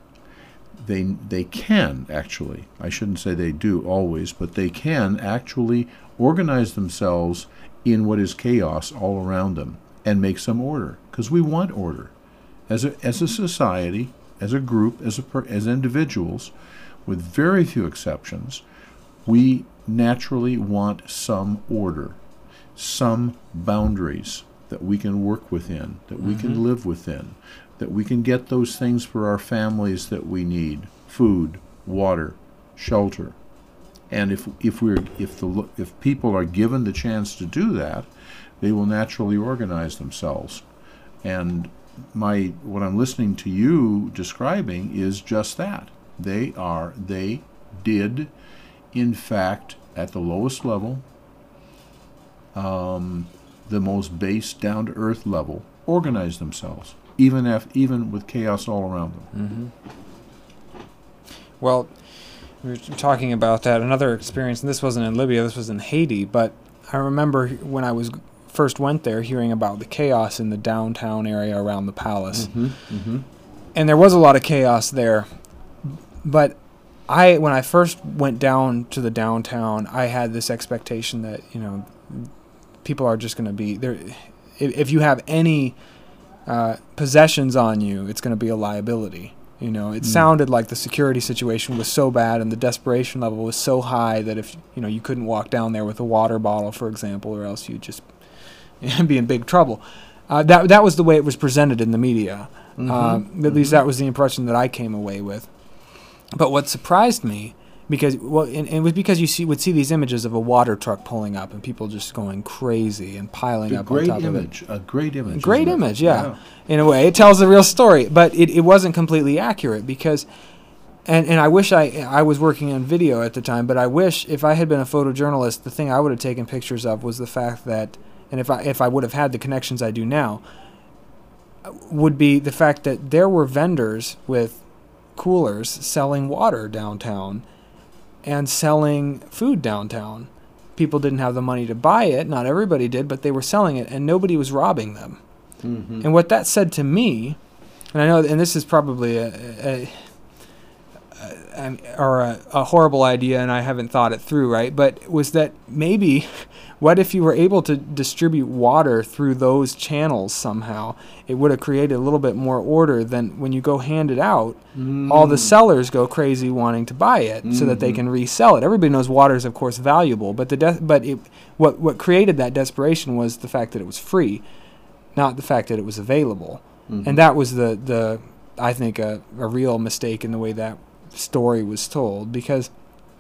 They they can actually, I shouldn't say they do always, but they can actually organize themselves in what is chaos all around them and make some order, because we want order. As a as a society, as a group, as a per, as individuals, with very few exceptions, we naturally want some order, some boundaries that we can work within, that mm-hmm. we can live within, that we can get those things for our families that we need: food, water, shelter. And if if we're if the if people are given the chance to do that, they will naturally organize themselves. And my what I'm listening to you describing is just that. They are they did, in fact, at the lowest level, um, the most base, down-to-earth level, organize themselves, even if, even with chaos all around them. Mm-hmm. Well, we were talking about that. Another experience, and this wasn't in Libya, this was in Haiti, but I remember when I was first went there, hearing about the chaos in the downtown area around the palace. Mm-hmm. Mm-hmm. And there was a lot of chaos there, but I, when I first went down to the downtown, I had this expectation that, you know, people are just going to be there. If, if you have any uh, possessions on you, it's going to be a liability. You know, it mm. sounded like the security situation was so bad and the desperation level was so high that if, you know, you couldn't walk down there with a water bottle, for example, or else you'd just be in big trouble. Uh, that that was the way it was presented in the media. Mm-hmm. Um, at mm-hmm. least that was the impression that I came away with. But what surprised me, because well, and, and it was because you see would see these images of a water truck pulling up and people just going crazy and piling a up great on top image, of it. A great image. Great image, yeah. yeah. In a way, it tells the real story, but it, it wasn't completely accurate because, and, and I wish I I was working on video at the time, but I wish if I had been a photojournalist, the thing I would have taken pictures of was the fact that, and if I if I would have had the connections I do now, would be the fact that there were vendors with coolers selling water downtown and selling food downtown. People didn't have the money to buy it. Not everybody did, but they were selling it, and nobody was robbing them. Mm-hmm. And what that said to me, and I know, and this is probably a, a, uh, or a, a horrible idea, and I haven't thought it through, right? But was that maybe, what if you were able to distribute water through those channels somehow? It would have created a little bit more order than when you go hand it out. Mm. All the sellers go crazy wanting to buy it mm-hmm. so that they can resell it. Everybody knows water is, of course, valuable, but the de- but it, what what created that desperation was the fact that it was free, not the fact that it was available. Mm-hmm. And that was the, the I think, a, a real mistake in the way that story was told, because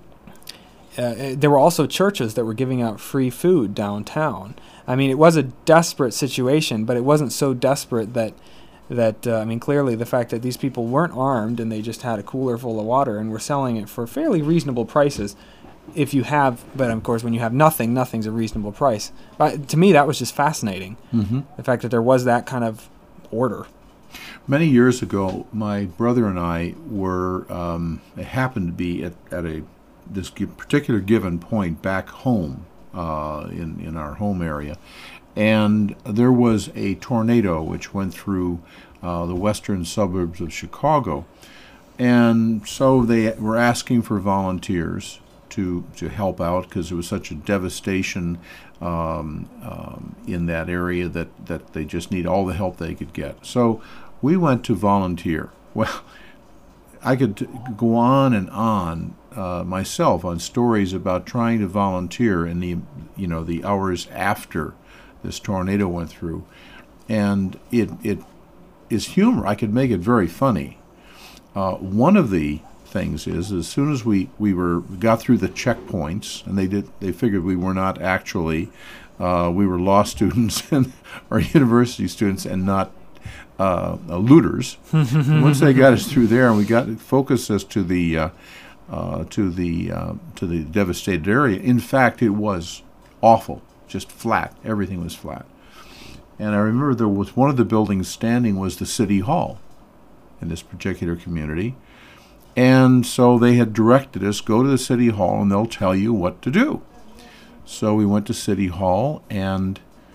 uh, there were also churches that were giving out free food downtown. I mean, it was a desperate situation, but it wasn't so desperate that, that uh, I mean, clearly the fact that these people weren't armed and they just had a cooler full of water and were selling it for fairly reasonable prices. If you have, but of course, when you have nothing, nothing's a reasonable price. But to me, that was just fascinating. Mm-hmm. The fact that there was that kind of order. Many years ago, my brother and I were, um, it happened to be at, at a this particular given point back home uh, in, in our home area, and there was a tornado which went through uh, the western suburbs of Chicago, and so they were asking for volunteers to, to help out because there was such a devastation um, um, in that area that, that they just need all the help they could get. So we went to volunteer. Well, I could t- go on and on uh, myself on stories about trying to volunteer in the, you know, the hours after this tornado went through, and it it is humor. I could make it very funny. Uh, one of the things is, as soon as we, we were got through the checkpoints, and they did they figured we were not actually uh, we were law students and or university students and not Uh, uh, looters. Once they got us through there, and we got focused as to the uh, uh, to the uh, to the devastated area. In fact, it was awful, just flat. Everything was flat. And I remember there was one of the buildings standing was the city hall in this particular community, and so they had directed us, go to the city hall, and they'll tell you what to do. So we went to city hall, and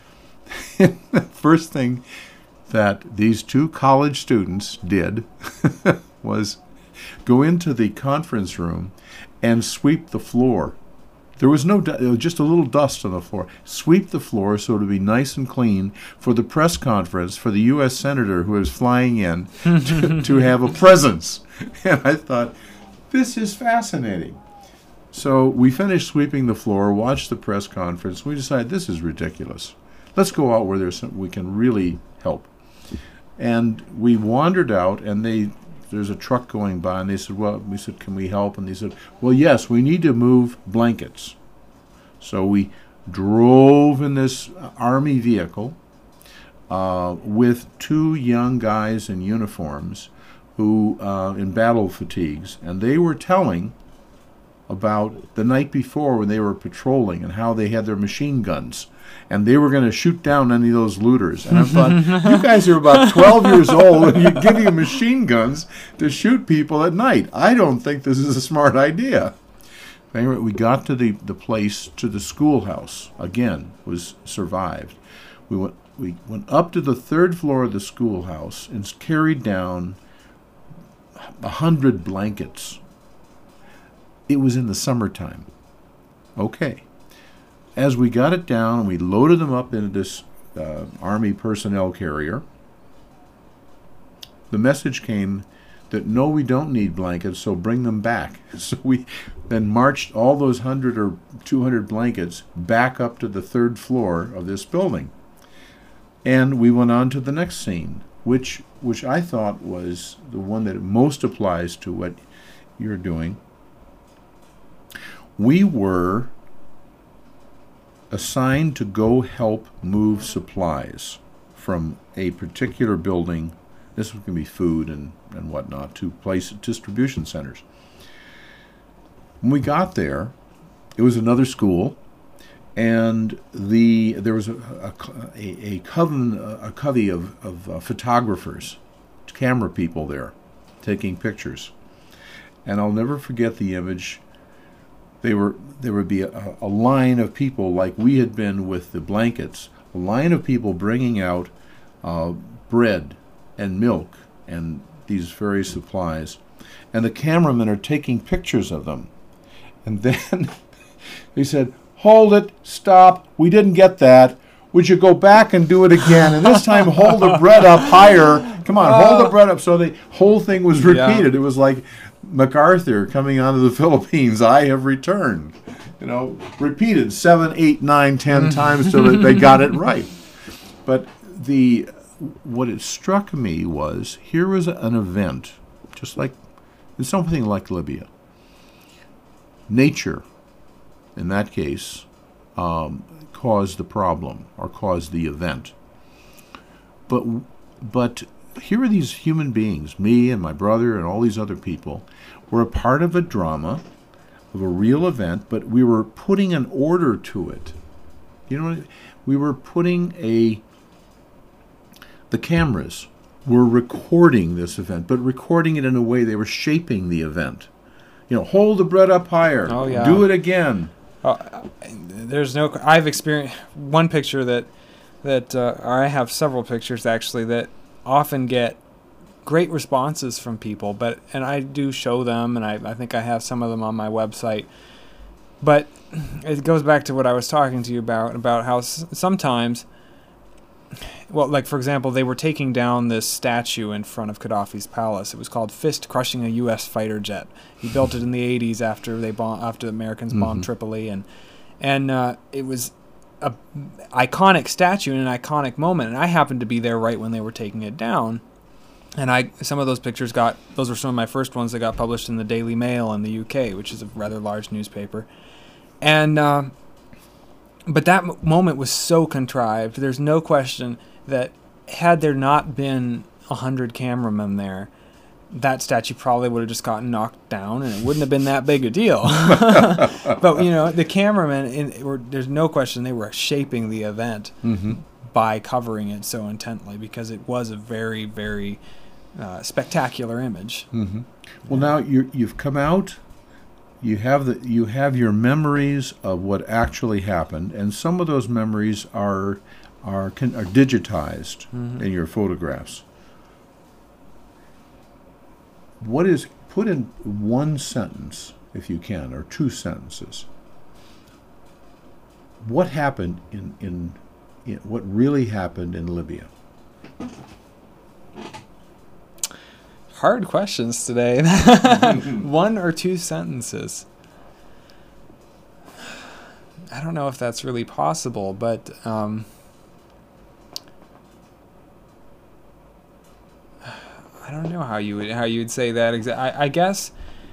the first thing that these two college students did was go into the conference room and sweep the floor. There was no, du- it was just a little dust on the floor. Sweep the floor so it would be nice and clean for the press conference for the U S senator who was flying in to, to have a presence. And I thought, this is fascinating. So we finished sweeping the floor, watched the press conference. We decided this is ridiculous. Let's go out where there's some, we can really help. And we wandered out, and they there's a truck going by, and they said, well, we said, can we help? And they said, well, yes, we need to move blankets. So we drove in this Army vehicle uh, with two young guys in uniforms who uh, in battle fatigues, and they were telling about the night before when they were patrolling and how they had their machine guns. And they were going to shoot down any of those looters. And I thought, you guys are about twelve years old, and you're giving you machine guns to shoot people at night. I don't think this is a smart idea. Anyway, we got to the, the place, to the schoolhouse. Again, was survived. We went we went up to the third floor of the schoolhouse and carried down a hundred blankets. It was in the summertime. Okay. As we got it down, we loaded them up into this uh, Army personnel carrier. The message came that, no, we don't need blankets, so bring them back. So we then marched all those one hundred or two hundred blankets back up to the third floor of this building. And we went on to the next scene, which, which I thought was the one that most applies to what you're doing. We were assigned to go help move supplies from a particular building, this was going to be food and, and whatnot, to place distribution centers. When we got there, it was another school, and the there was a a, a, a, coven, a covey of, of uh, photographers, camera people there, taking pictures. And I'll never forget the image. They were there would be a, a line of people like we had been with the blankets, a line of people bringing out uh, bread and milk and these various supplies. and the cameramen are taking pictures of them. And then they said, hold it, stop, we didn't get that. Would you go back and do it again? And this time, hold the bread up higher. Come on, hold the bread up. So the whole thing was repeated. Yeah. It was like MacArthur coming onto the Philippines, I have returned. You know, repeated seven, eight, nine, ten times till they got it right. But the what it struck me was, here was an event, just like, it's something like Libya. Nature, in that case, um, caused the problem or caused the event. But but here are these human beings, me and my brother and all these other people, were a part of a drama, of a real event, but we were putting an order to it. You know, we were putting a, the cameras were recording this event, but recording it in a way they were shaping the event. You know, hold the bread up higher. Oh, yeah. Do it again. Uh, there's no. I've experienced one picture that that, uh, or I have several pictures actually that often get great responses from people. But and I do show them, and I I think I have some of them on my website. But it goes back to what I was talking to you about about how s- sometimes. Well, like, for example, they were taking down this statue in front of Gaddafi's palace. It was called Fist Crushing a U S Fighter Jet. He built it in the eighties after they bomb- after the Americans mm-hmm. bombed Tripoli. And and uh, it was an iconic statue and an iconic moment. And I happened to be there right when they were taking it down. And I some of those pictures got, those were some of my first ones that got published in the Daily Mail in the U K, which is a rather large newspaper. And... Uh, But that m- moment was so contrived. There's no question that had there not been a hundred cameramen there, that statue probably would have just gotten knocked down, and it wouldn't have been that big a deal. But you know, the cameramen, in, were, there's no question they were shaping the event mm-hmm. by covering it so intently, because it was a very, very uh, spectacular image. Mm-hmm. Well, now you you've come out. You have the you have your memories of what actually happened, and some of those memories are are can, are digitized mm-hmm. in your photographs. What is put in one sentence, if you can, or two sentences? What happened in in, in what really happened in Libya? Hard questions today. One or two sentences. I don't know if that's really possible, but um, I don't know how you would how you would say that. Exa- I, I guess.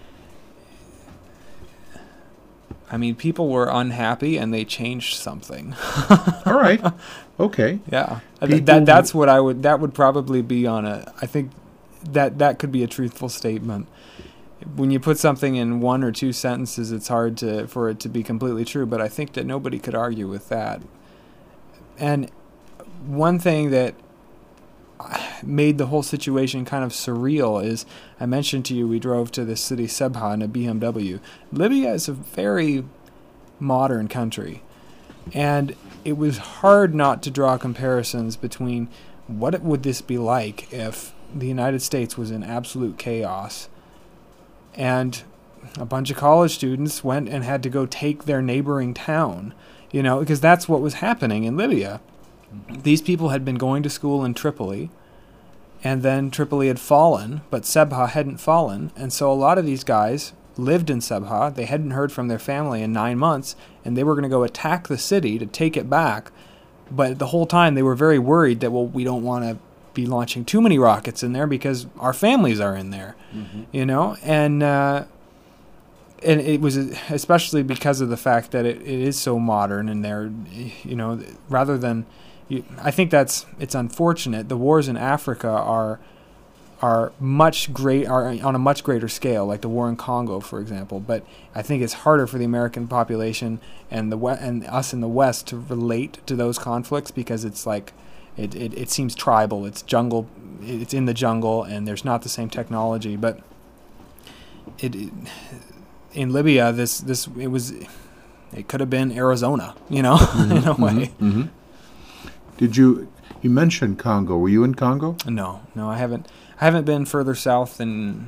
I mean, people were unhappy and they changed something. All right. Okay. Yeah. Th- that that's what I would. That would probably be on a. I think. That that could be a truthful statement. When you put something in one or two sentences, it's hard to for it to be completely true, but I think that nobody could argue with that. And one thing that made the whole situation kind of surreal is, I mentioned to you, we drove to the city Sebha in a B M W. Libya is a very modern country, and it was hard not to draw comparisons between what it, would this be like if the United States was in absolute chaos, and a bunch of college students went and had to go take their neighboring town, you know, because that's what was happening in Libya. Mm-hmm. These people had been going to school in Tripoli, and then Tripoli had fallen, but Sebha hadn't fallen, and so a lot of these guys lived in Sebha. They hadn't heard from their family in nine months, and they were going to go attack the city to take it back, but the whole time they were very worried that, well, we don't want to be launching too many rockets in there because our families are in there, mm-hmm. you know, and uh, and it was especially because of the fact that it, it is so modern, and they're, you know, rather than, you, I think that's it's unfortunate. The wars in Africa are are much great are on a much greater scale, like the war in Congo, for example. But I think it's harder for the American population and the we- and us in the West to relate to those conflicts, because it's like. It, it it seems tribal. It's jungle. It's in the jungle, and there's not the same technology. But it, it in Libya, this this it was, it could have been Arizona, you know, mm-hmm, in a way. Mm-hmm, mm-hmm. Did you you mentioned Congo? Were you in Congo? No, no, I haven't. I haven't been further south than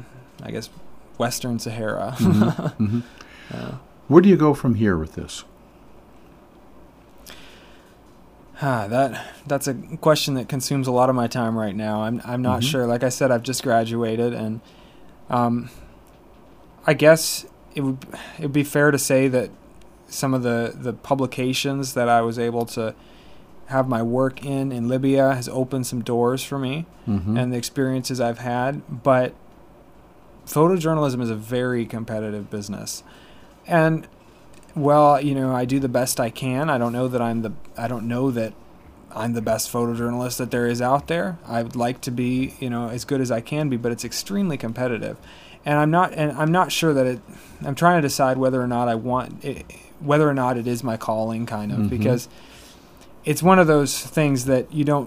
I guess, Western Sahara. Mm-hmm. Mm-hmm. Uh, Where do you go from here with this? Ah, that that's a question that consumes a lot of my time right now. I'm I'm not mm-hmm. sure. Like I said, I've just graduated, and um, I guess it would it would be fair to say that some of the, the publications that I was able to have my work in in Libya has opened some doors for me, mm-hmm. and the experiences I've had. But photojournalism is a very competitive business, and well, you know, I do the best I can. I don't know that I'm the I don't know that I'm the best photojournalist that there is out there. I would like to be, you know, as good as I can be, but it's extremely competitive. And I'm not and I'm not sure that it I'm trying to decide whether or not I want it, whether or not it is my calling, kind of, mm-hmm. because it's one of those things that you don't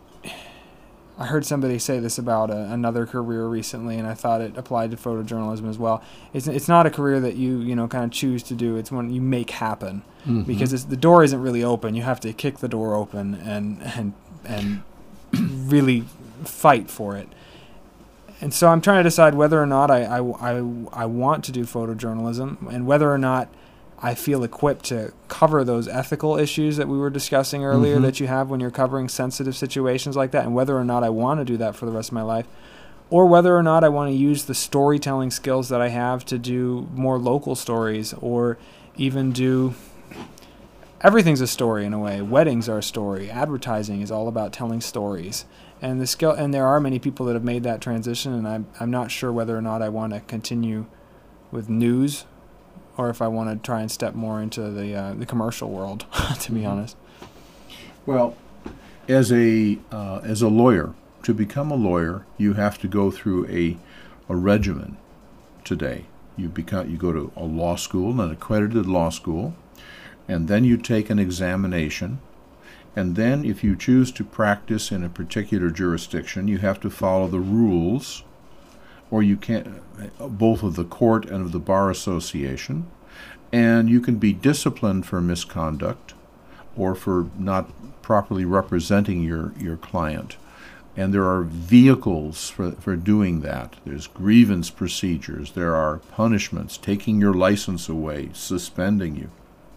I heard somebody say this about a, another career recently, and I thought it applied to photojournalism as well. It's it's not a career that you you know kind of choose to do. It's one you make happen, mm-hmm. because it's, the door isn't really open. You have to kick the door open and and and really fight for it. And so I'm trying to decide whether or not I I, I, I want to do photojournalism, and whether or not I feel equipped to cover those ethical issues that we were discussing earlier, mm-hmm. that you have when you're covering sensitive situations like that, and whether or not I want to do that for the rest of my life, or whether or not I want to use the storytelling skills that I have to do more local stories, or even do everything's a story in a way. Weddings are a story. Advertising is all about telling stories. And the skill, and there are many people that have made that transition, and I'm I'm not sure whether or not I want to continue with news, or if I want to try and step more into the uh, the commercial world, to be honest. Well, as a uh, as a lawyer, to become a lawyer, you have to go through a a regimen today. You become you go to a law school, an accredited law school, and then you take an examination. And then if you choose to practice in a particular jurisdiction, you have to follow the rules, or you can't, both of the court and of the Bar Association, and you can be disciplined for misconduct or for not properly representing your, your client. And there are vehicles for, for doing that. There's grievance procedures. There are punishments, taking your license away, suspending you.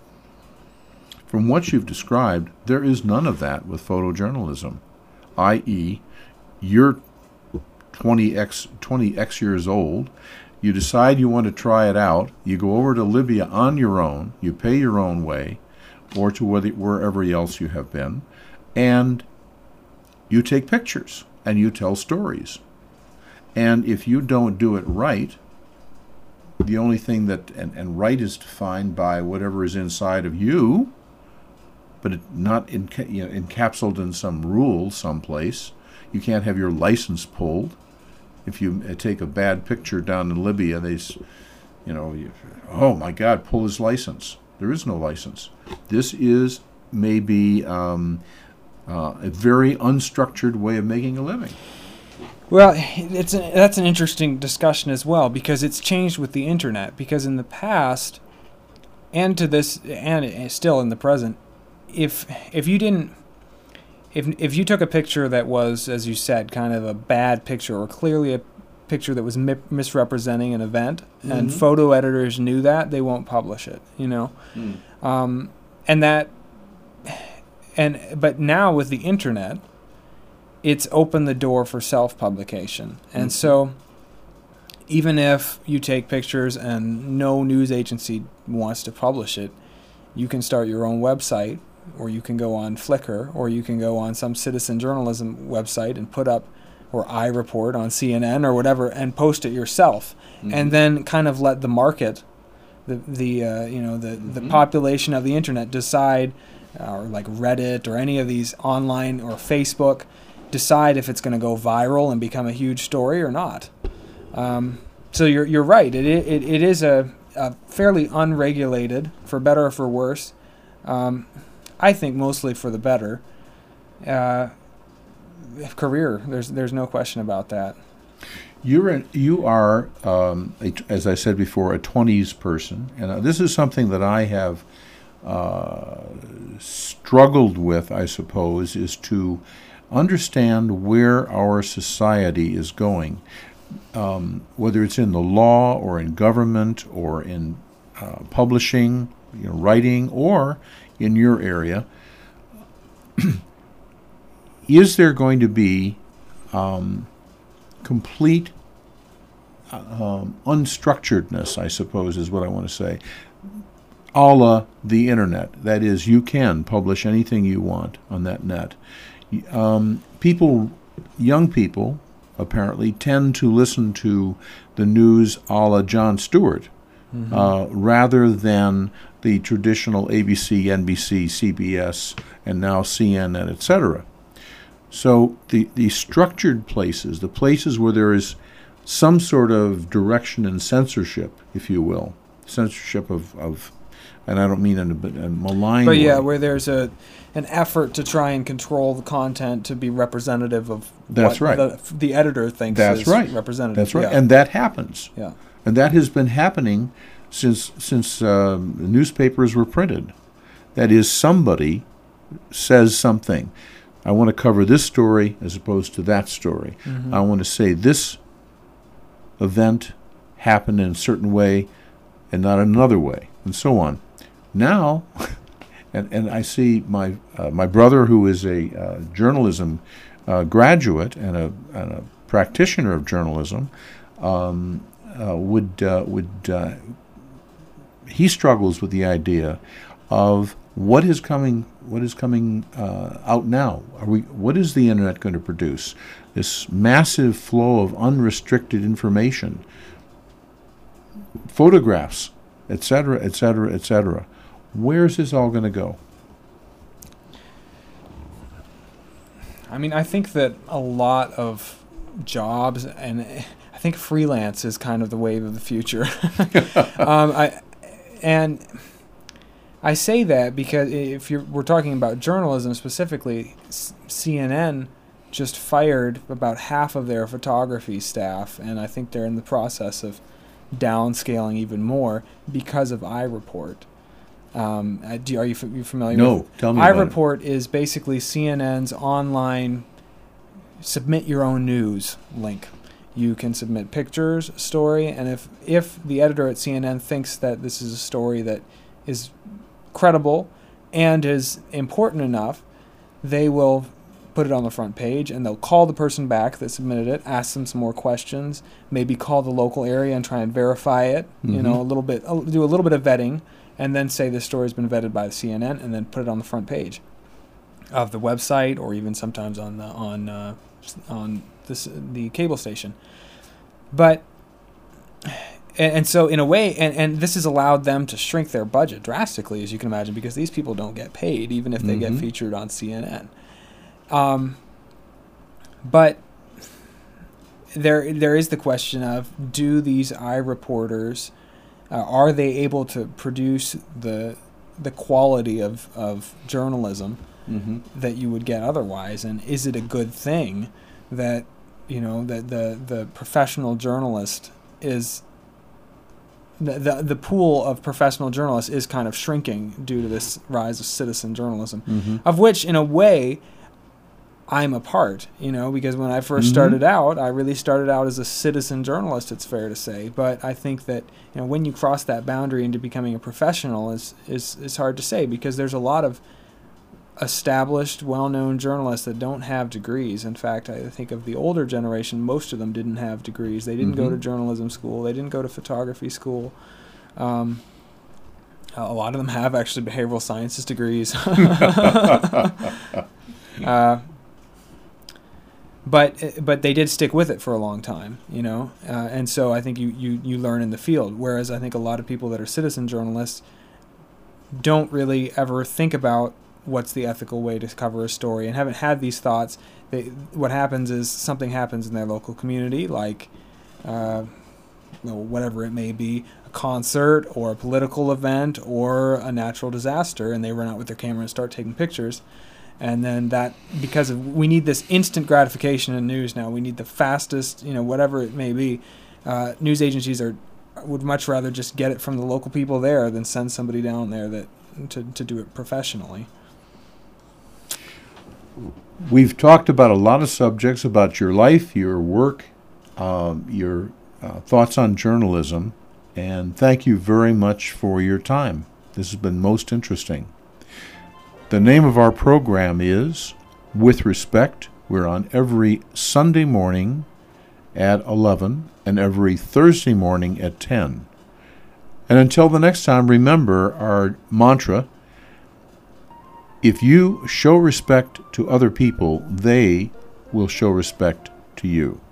From what you've described, there is none of that with photojournalism, that is, you're twenty x twenty x years old, you decide you want to try it out, you go over to Libya on your own, you pay your own way, or to wherever else you have been, and you take pictures and you tell stories. And if you don't do it right, the only thing that, and, and right is defined by whatever is inside of you, but it not enca- you know, encapsulated in some rule someplace. You can't have your license pulled. If you uh, take a bad picture down in Libya, they, you know, you, oh my God, pull his license. There is no license. This is maybe um, uh, a very unstructured way of making a living. Well, it's a, that's an interesting discussion as well, because it's changed with the internet. Because in the past, and to this, and still in the present, if if you didn't, if if you took a picture that was, as you said, kind of a bad picture, or clearly a picture that was mi- misrepresenting an event, mm-hmm. and photo editors knew that, they won't publish it. You know, mm. um, and that, and but now with the internet, it's opened the door for self-publication. And mm-hmm. so even if you take pictures and no news agency wants to publish it, you can start your own website, or you can go on Flickr, or you can go on some citizen journalism website and put up, or iReport on C N N or whatever, and post it yourself. Mm-hmm. And then kind of let the market, the the uh, you know the, mm-hmm. the population of the internet decide, uh, or like Reddit or any of these online, or Facebook, decide if it's going to go viral and become a huge story or not. Um, so you're you're right. It it it is a, a fairly unregulated, for better or for worse. Um, I think mostly for the better. Uh, career. There's there's no question about that. You're a, you are um, a, as I said before, a twenties person, and uh, this is something that I have uh, struggled with. I suppose is to understand where our society is going. um, whether it's in the law or in government or in uh, publishing, you know, writing, or in your area, is there going to be um, complete um, unstructuredness, I suppose is what I want to say, a la the internet? That is, you can publish anything you want on that net. Um, people, young people, apparently, tend to listen to the news a la Jon Stewart, mm-hmm. uh, rather than the traditional A B C, N B C, C B S, and now C N N, et cetera. So the, the structured places, the places where there is some sort of direction and censorship, if you will, censorship of, of and I don't mean in a, a malign But way. yeah, where there's a an effort to try and control the content to be representative of That's what right. the, the editor thinks That's is right. representative. That's right. Yeah. And that happens. Yeah. And that has been happening since since um, newspapers were printed. That is, somebody says something. I want to cover this story as opposed to that story. Mm-hmm. I want to say this event happened in a certain way and not another way, and so on. Now, and, and I see my uh, my brother, who is a uh, journalism uh, graduate and a, and a practitioner of journalism, um, uh, would uh, would uh, he struggles with the idea of what is coming what is coming uh, out now. Are we? What is the internet going to produce? This massive flow of unrestricted information, photographs, et cetera, et cetera, et cetera. Where is this all going to go? I mean, I think that a lot of jobs, and I think freelance is kind of the wave of the future. um, I and I say that because if you're we're talking about journalism specifically, C N N just fired about half of their photography staff, and I think they're in the process of downscaling even more because of iReport. Um, do, are you, f- you familiar no, with it? No, tell me about it. iReport is basically C N N's online submit your own news link. You can submit pictures, story, and if, if the editor at C N N thinks that this is a story that is credible and is important enough, they will put it on the front page, and they'll call the person back that submitted it, ask them some more questions, maybe call the local area and try and verify it, mm-hmm. you know, a little bit, do a little bit of vetting, and then say this story's been vetted by the C N N, and then put it on the front page of the website, or even sometimes on the on uh, on this the cable station. But and, and so in a way, and, and this has allowed them to shrink their budget drastically, as you can imagine, because these people don't get paid even if they mm-hmm. get featured on C N N. Um, but there there is the question of, do these iReporters, uh, are they able to produce the the quality of, of journalism mm-hmm. that you would get otherwise, and is it a good thing that, you know, that the, the professional journalist is the, the the pool of professional journalists is kind of shrinking due to this rise of citizen journalism, mm-hmm. of which in a way I'm a part, you know, because when I first mm-hmm. started out, I really started out as a citizen journalist, it's fair to say. But I think that, you know, when you cross that boundary into becoming a professional is is is hard to say, because there's a lot of established, well-known journalists that don't have degrees. In fact, I think of the older generation, most of them didn't have degrees. They didn't mm-hmm. go to journalism school. They didn't go to photography school. Um, a lot of them have actually behavioral sciences degrees. uh, But but they did stick with it for a long time, you know, uh, and so I think you, you, you learn in the field. Whereas I think a lot of people that are citizen journalists don't really ever think about what's the ethical way to cover a story, and haven't had these thoughts. They, what happens is something happens in their local community, like uh, you know, whatever it may be, a concert or a political event or a natural disaster, and they run out with their camera and start taking pictures. And then that, because of, we need this instant gratification in news now. We need the fastest, you know, whatever it may be. Uh, news agencies are would much rather just get it from the local people there than send somebody down there that to to do it professionally. We've talked about a lot of subjects about your life, your work, um, your uh, thoughts on journalism, and thank you very much for your time. This has been most interesting. The name of our program is With Respect. We're on every Sunday morning at eleven and every Thursday morning at ten. And until the next time, remember our mantra: if you show respect to other people, they will show respect to you.